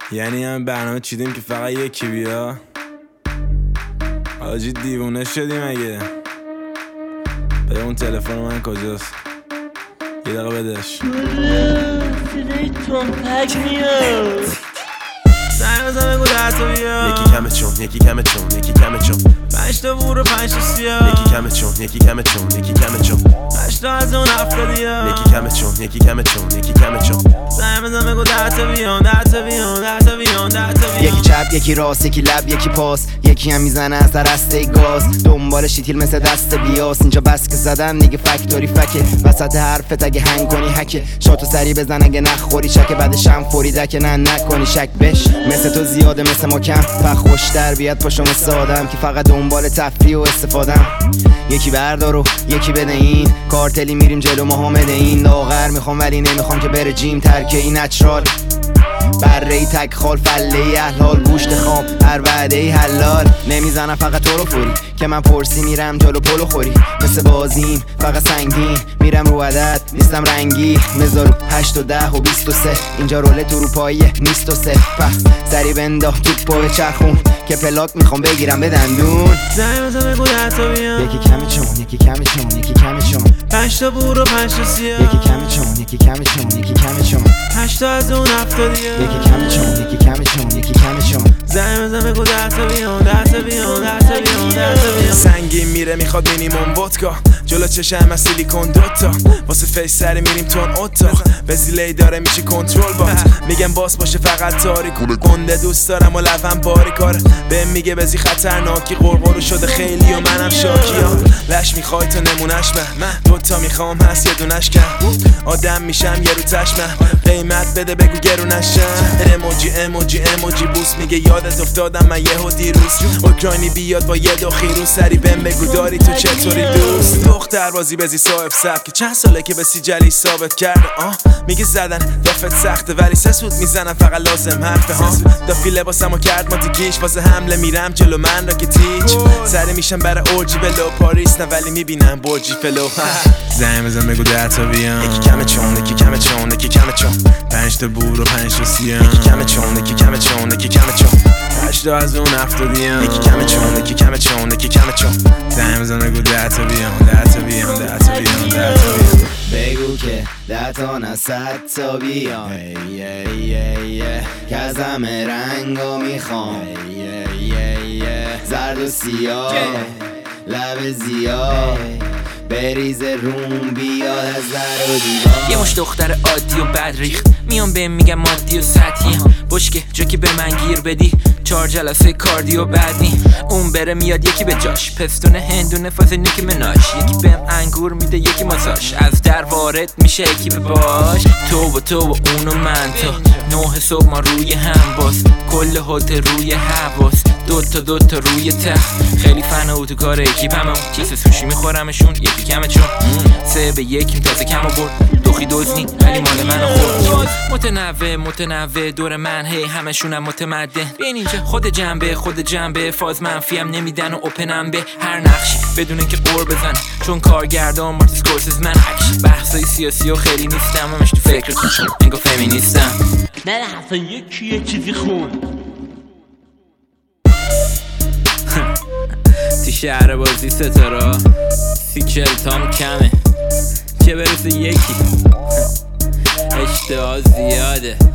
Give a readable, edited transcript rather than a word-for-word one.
یعنی هم برنامه چیدیم که فقط یکی بیا. آجی دیوونه شدیم اگه. بده اون تلفن من کجاست؟ یه دقیقه بدش. صدای تنپک میاد. زنگ بزن بگو 10 تا بیا. یکی کمه چون یکی کمه چون یکی کمه چون 5 تا بور و 5 تا سیاه. یکی کمه چون یکی کمه چون یکی کمه چون 8 تا از اون 70یا. یکی کمه چون یکی کمه چون یکی کمه چون زنگ بزن بگو 10 تا بیان 10 تا بیان 10 تا بیان 10 تا بیان. یکی چپ یکی راست یکی لب یکی پاس، یکی هم میزنه از در رسته گاز، دنبال شیتیل مثل دست بیاس. اینجا بس که زدم دیگه فکتوری فکه، وسط حرفت اگه هنگ کنی هکه، شاتو سری بزن اگه نخوری چکه، بعدش هم فوری دکه نه نکنی شک بش. مثل تو زیاده مثل ما کم، فقط خوشتر بیاد پاشم سادم که فقط دنبال تفریح و استفادم. یکی بردار و یکی بده این، کارتلی میریم جلو ما حامل این، لاغر میخوام ولی نمیخوام که بره جیم، ترکه این نچرال بره ای تک خال فله ای احلال، گوشت خام هر وعده ای حلال. نمیزنم فقط تو رو فوری که من پرسی میرم جلو پلو خوری، مثل بازیم فقط سنگین میرم رو عدد نیستم رنگی، مزارو 8 و 10 و 23 اینجا رولت اروپاییه نیست و صفر. سری بنداخت توپ و چرخون که پلاک میخوام بگیرم به دندون. زنگ بزن بگو 10 تا بیان. یکی کمه چون یکی کمه چون یکی کمه چون 5 تا بور و 5 تا سیاه. یکی کمه چون یکی کمه چون یکی کمه چون 8 تا از اون 70یا. یکی کمه چون یکی کمه چون یکی کمه چون زنگ بزن بگو 10 تا بیان 10 تا بیان 10 تا بیان 10 تا بیان. سنگین میره میخواد مینیمم ودکا، جلو چشم از سیلیکون دوتا، واسه فیس سری میریم تون اتاق، وزیلی داره میشه کنترل بات، میگم باس باشه فقط تاریک گنده دوست دارم و لبم باری کاره، بهم میگه بزی خطرناکی قرقرو شده خیلی و منم شاکیا، لش میخوای تو نمونش من دوتا میخوام هست یه دونش کن، آدم میشم یه رو چشمم قیمت بده بگو گرونشم، اموجی بوس میگه یادت افتادم من یهو دیروز، اوکراینی بیاد با یه دو خیروز، سری بهم بگو داری تو چطوری دوست، دختر بازی بزی صاحب سبک چند ساله که به سیجلی ثابت کرده، میگه زدن دافت سخته ولی سسود میزنم فقط لازم حرفه ها، دافی لباسمو کرد ما دیگیش واسه حمله میرم جلو من را که تیچ، سری میشم برای اورجی بلو پاریس نه ولی میبینم برجی فلو. زنگ بزن بگو 10 تا بیان. یکی کمه چون یکی کمه چون یکی کمه چون 5 تا بور و 5 تا سیاه. یکی کمه چون یکی کمه چون یکی کمه چون 8 تا از اون 70یا. یکی کمه چون یکی کمه چون یکی کمه چون زنگ بزن بگو 10 تا بیان 10 تا بیان 10 تا بیان 10 تا بیان. بگو که 10 تا نه 100 تا بیان، که از همه رنگا میخوام، زرد و سیاه لب زیاد بریزه روم بیاد از در و دیوار. یه مش دختر عادی و بد ریخت میام بهم میگم مادی و سطحی، بشکه جو که به من گیر بدی 4 جلسه کاردیو بعدی، اون بره میاد یکی به جاش، پستون هندونه فاز نیک مناش، یکی بهم انگور میده یکی ماساژ، از در وارد میشه یکی به باش، تو و اون و من تا 9 صبح ما روی هم باز، کل هتل روی حواس، دوتا روی تخت، خیلی فن اتوکار اکیپم، چیز سوشی میخورمشون یکی کمه چون 3 به 1 تازه کم آورد، دوخی دوزنی ولی مال منو خورد، متنوع دور من هی همشونم متمدن، بین اینجا خود جنبه فاز منفیم نمیدن و اوپنم به هر نقشی بدون اینکه قور بزن، چون کارگردان مارتین اسکورسیز من اکشن بحثای سیاسی و خیلی نیستم، همش تو فکرتون انگار فمینیستم. نه اصلا یه چیزی خون تو شهر بازی ستاره 30-40 تام کمه که برسه یکی اشتها زیاده.